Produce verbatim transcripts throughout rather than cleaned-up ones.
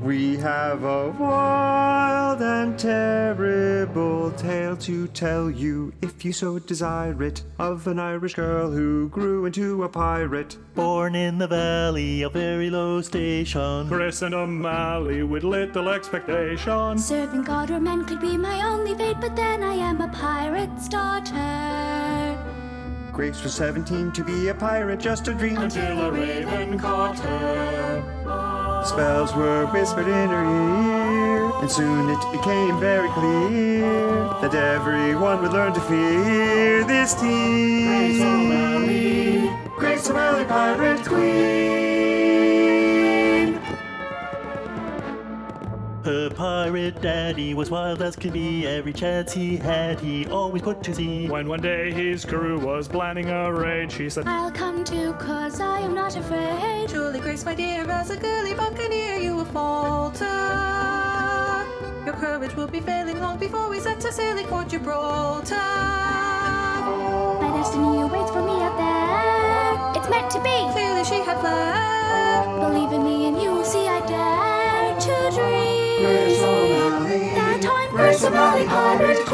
We have a wild and terrible tale to tell you, if you so desire it, of an Irish girl who grew into a pirate. Born in the valley, a very low station. Chris and O'Malley with little expectation. Serving God or men could be my only fate, but then I am a pirate's daughter. Grace was seventeen to be a pirate, just a dream, Until a raven caught her. spells were whispered in her ear, and soon it became very clear that everyone would learn to fear this teen. Grace O'Malley, Grace O'Malley, Pirate Queen. Her pirate daddy was wild as could be. Every chance he had, he always put to sea. when one day his crew was planning a raid, she said, I'll come too, cause I am not afraid. Truly, Grace, my dear, as a girly buccaneer, you will falter. Your courage will be failing long before we set to sailing for Gibraltar. My destiny awaits for me out there. It's meant to be. Clearly, she had fled. Believe in me and you will see I dare to dream. Grace O'Malley, That I'm Grace O'Malley, Pirate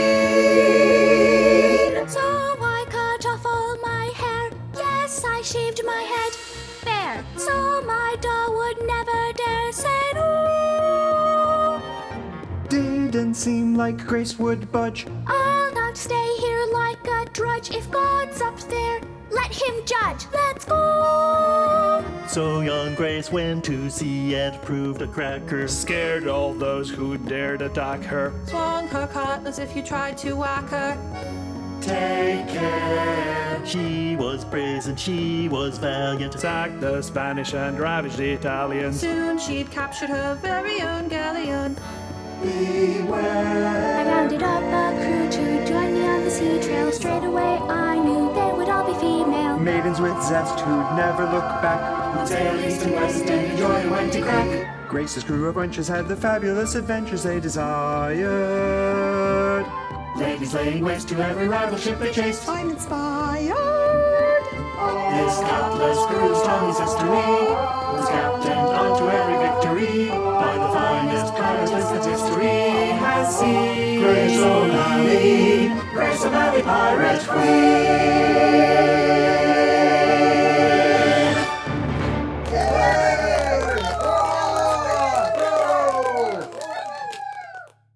Queen. So I cut off all my hair. Yes, I shaved my head bare, so my doll would never dare say no. Didn't seem like Grace would budge. I'll not stay here like a drudge. If God's up there, let him judge. Let's go. So young Grace went to sea and proved a cracker. scared all those who dared attack her. Swung her cutlass if you tried to whack her. Take care. She was brazen, she was valiant. Sacked the Spanish and ravaged the Italians. Soon she'd captured her very own galleon. Beware. I rounded up a crew to join me on the sea trail. Straight away I knew they would all be female. Maidens with zest who'd never look back. Who'd sail east and west and enjoy when to crack. Grace's crew of wenches had the fabulous adventures they desired. Ladies laying waste to every rival ship they chased. I'm inspired. This cutlass crew's Tommy's history was captained onto every victory by the finest pirates that history has seen. Grace O'Malley, Grace O'Malley, Pirate Queen.